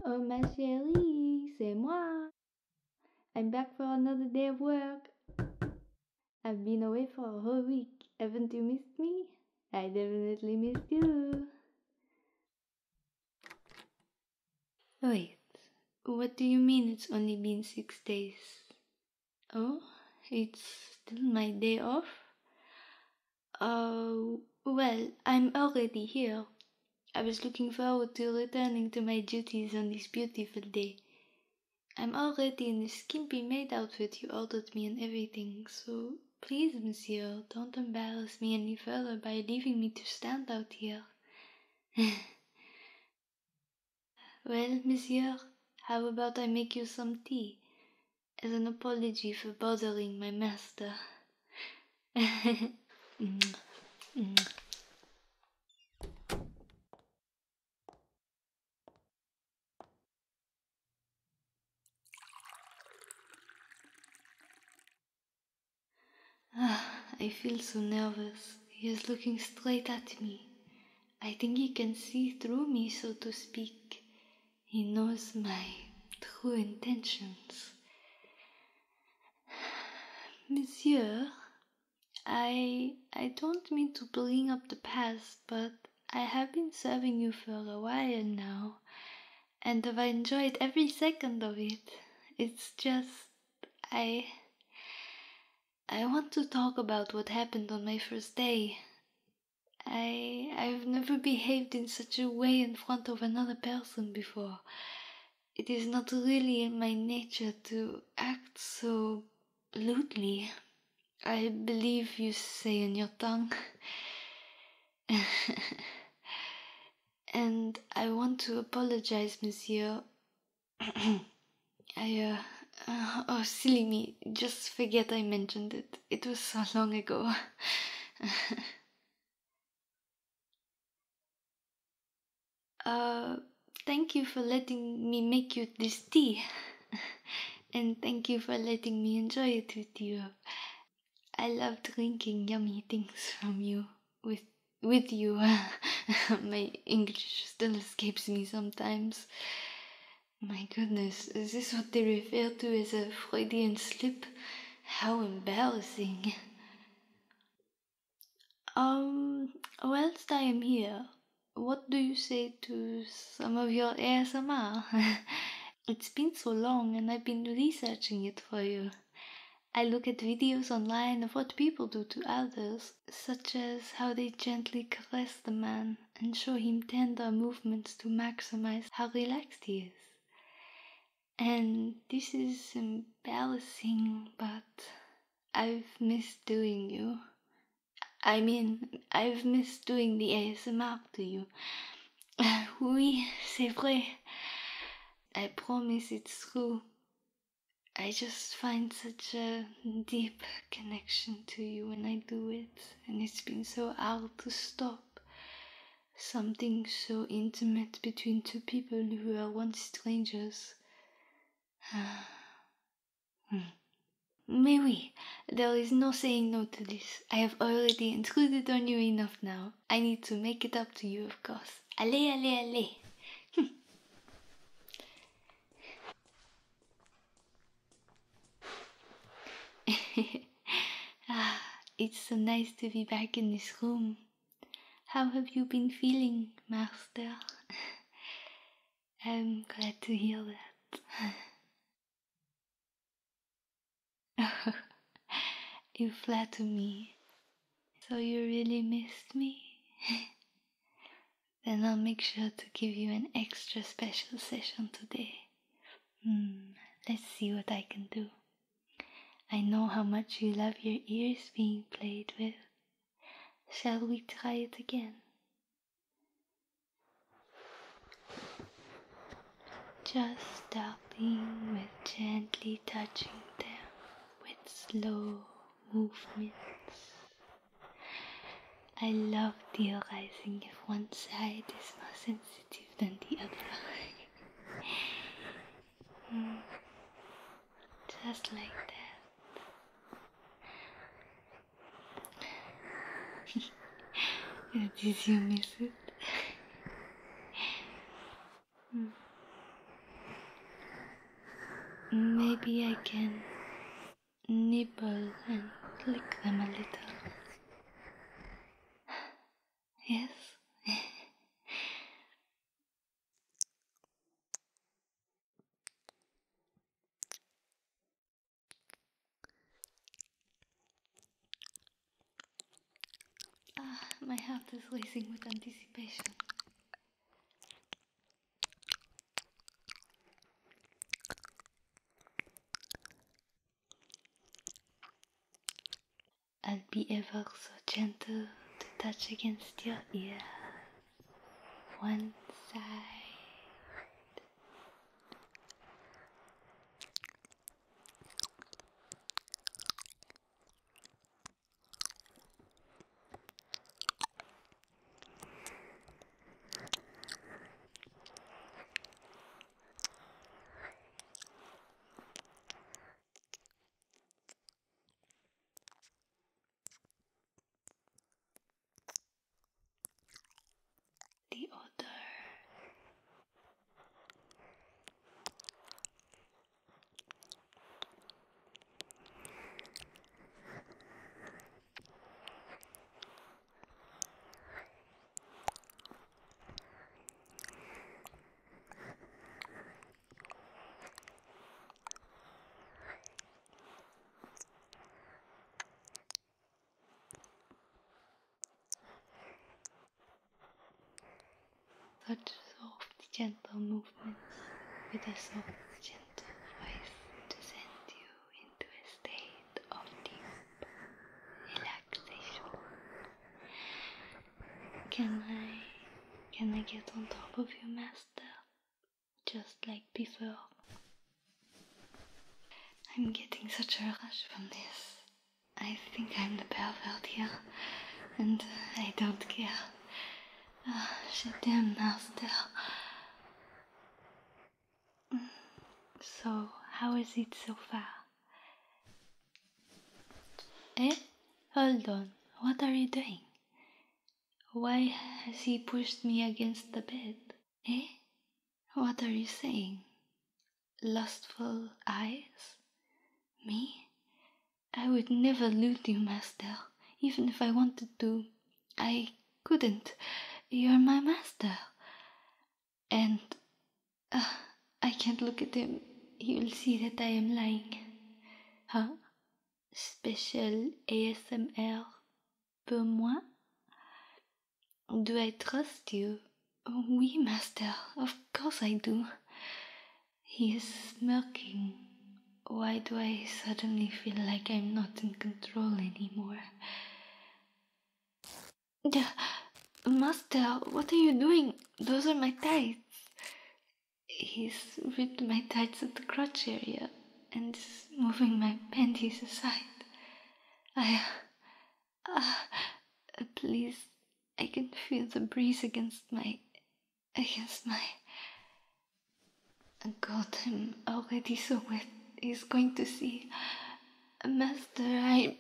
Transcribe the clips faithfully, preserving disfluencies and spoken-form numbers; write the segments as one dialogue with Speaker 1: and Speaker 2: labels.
Speaker 1: Oh ma chérie, c'est moi. I'm back for another day of work. I've been away for a whole week. Haven't you missed me? I definitely missed you. Wait, what do you mean it's only been six days? Oh, it's still my day off? Oh, well, I'm already here. I was looking forward to returning to my duties on this beautiful day. I'm already in the skimpy maid outfit you ordered me and everything, so please, monsieur, don't embarrass me any further by leaving me to stand out here. Well, monsieur, how about I make you some tea, as an apology for bothering my master? Ah, I feel so nervous. He is looking straight at me. I think he can see through me, so to speak. He knows my true intentions. Monsieur, I I don't mean to bring up the past, but I have been serving you for a while now, and I've enjoyed every second of it. It's just I I want to talk about what happened on my first day. I I've never behaved in such a way in front of another person before. It is not really in my nature to act so lewdly. I believe you say in your tongue. And I want to apologize, monsieur. I, uh, uh, oh, silly me. Just forget I mentioned it. It was so long ago. uh, thank you for letting me make you this tea. And thank you for letting me enjoy it with you. I love drinking yummy things from you. With with you. My English still escapes me sometimes. My goodness, is this what they refer to as a Freudian slip? How embarrassing. Um, whilst I am here, what do you say to some of your A S M R? It's been so long and I've been researching it for you. I look at videos online of what people do to others, such as how they gently caress the man and show him tender movements to maximize how relaxed he is. And this is embarrassing, but I've missed doing you. I mean, I've missed doing the A S M R to you. Oui, c'est vrai. I promise it's true. I just find such a deep connection to you when I do it, and it's been so hard to stop. Something so intimate between two people who were once strangers. Mais oui, there is no saying no to this. I have already intruded on you enough now. I need to make it up to you, of course. Allez, allez, allez. Ah, it's so nice to be back in this room. How have you been feeling, master? I'm glad to hear that. You flatter me. So you really missed me? Then I'll make sure to give you an extra special session today. Hmm, let's see what I can do. I know how much you love your ears being played with. Shall we try it again? Just starting with gently touching them with slow movements. I love theorizing if one side is more sensitive than the other. mm. Just like that. Did you miss it? mm. Maybe I can nibble and lick them a little. Yes? Ah, my heart is racing with anticipation. I'll be ever so gentle to touch against your ear. One side. The other. Such soft, gentle movements with a soft, gentle voice to send you into a state of deep relaxation. Can I, can I get on top of you, Master? Just like before. I'm getting such a rush from this. I think I'm the pervert here, and I don't care. Ah, je t'aime, Master. So, how is it so far? Eh? Hold on. What are you doing? Why has he pushed me against the bed? Eh? What are you saying? Lustful eyes? Me? I would never loot you, Master. Even if I wanted to, I couldn't. You're my master. And uh, I can't look at him. He will see that I am lying. Huh? Special A S M R pour moi? Do I trust you? Oui, master. Of course I do. He is smirking. Why do I suddenly feel like I'm not in control anymore? Master, what are you doing? Those are my tights. He's ripped my tights at the crotch area and is moving my panties aside. I... Uh, please, I can feel the breeze against my... against my... God, I'm already so wet. He's going to see. Master, I...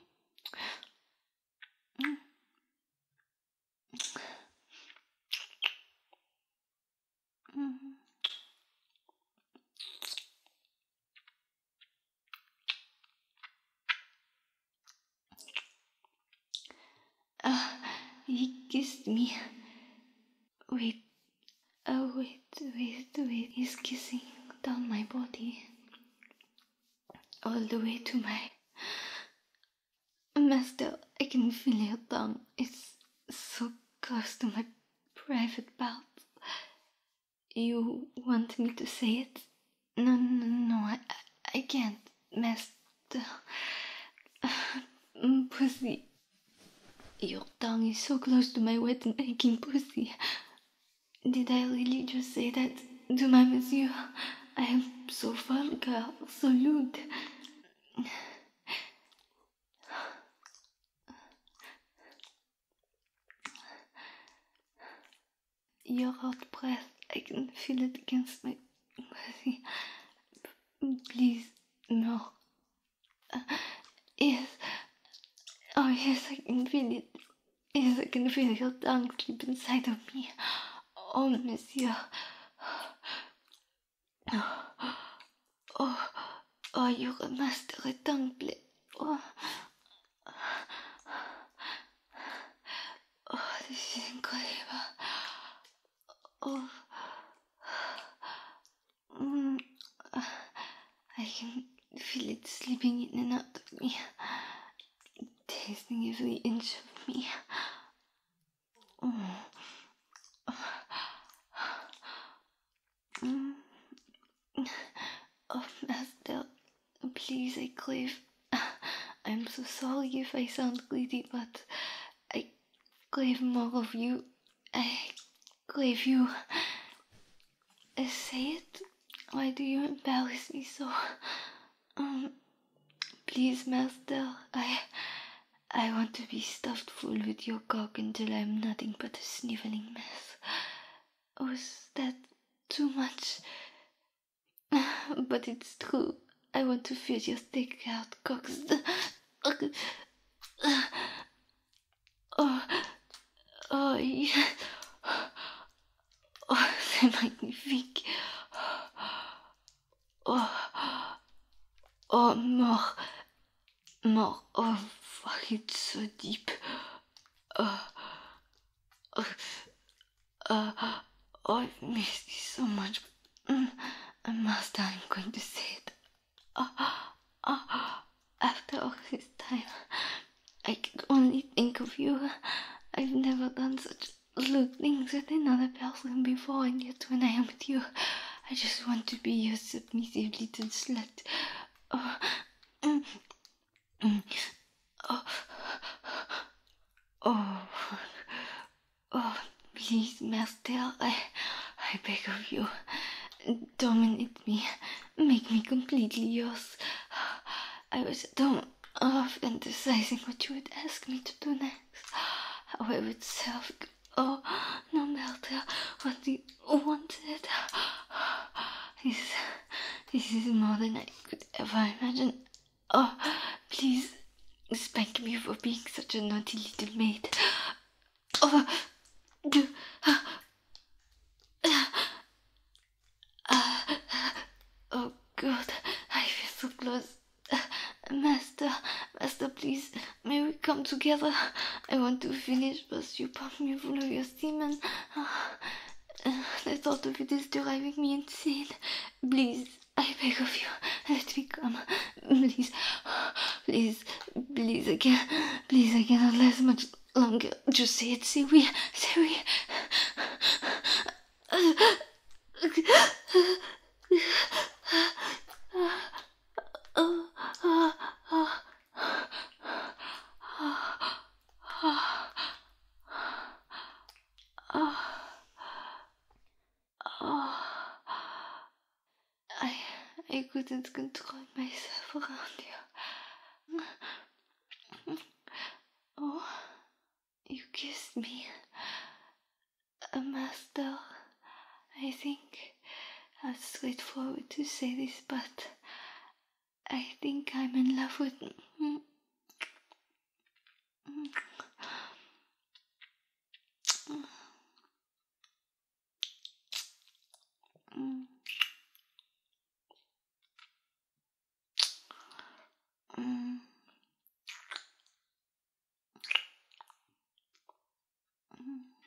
Speaker 1: Uh, he kissed me. Wait. Oh, wait, wait, wait. He's kissing down my body. All the way to my... Master, I can feel your tongue. It's so close to my private parts. You want me to say it? No, no, no, I, I can't, Master. Pussy. Your tongue is so close to my wet and aching pussy. Did I really just say that to my monsieur? I am so vulgar, so lewd. Your hot breath, I can feel it against my pussy. Please, no. Uh, yes. Oh, yes, I can feel it. Yes, I can feel your tongue sleep inside of me. Oh, monsieur. Oh, Oh, you're a master at tongue play. Oh. Oh, this is incredible. Oh. Mm. I can feel it slipping in and out of me, tasting every inch of me. Oh. Mm. Oh, master, please, I crave. I'm so sorry if I sound greedy, but I crave more of you. I crave you. Uh, say it. Why do you embarrass me so? Um, please, master, I, I want to be stuffed full with your cock until I'm nothing but a sniveling mess. Was that too much? But it's true. I want to feel your stick out cocks. Oh, oh, yeah. Oh, c'est magnifique. Oh, oh, mort. Mort. Oh, fuck, it's so deep. Oh, oh, uh, oh, I've missed you so much. Mm, Master, I'm going to say it. Oh, oh, after all this time, I can only think of you. I've never done such little things with another person before, and yet when I am with you, I just want to be your submissive little slut. Oh, mm, mm, oh, oh, oh, please, master, I, I beg of you, dominate me, make me completely yours. I was at home, off fantasizing what you would ask me to do next, how I would serve. Oh, no matter what you wanted. This, this is more than I could ever imagine. Oh, please spank me for being such a naughty little maid. Oh, do, uh, uh, oh God, I feel so close. Uh, master, master, please, may we come together? I want to finish, but you pump me full of your semen. Uh, uh, the thought of it is driving me insane. Please, I beg of you, let me come. Please, please, please, I can't, please, I cannot last much longer. Just say it, say oui, say oui. I, I couldn't control myself around you. Oh, you kissed me. A master. I think I'm straightforward to say this, but I think I'm in love with... Mm, mm, mm, mm, mm.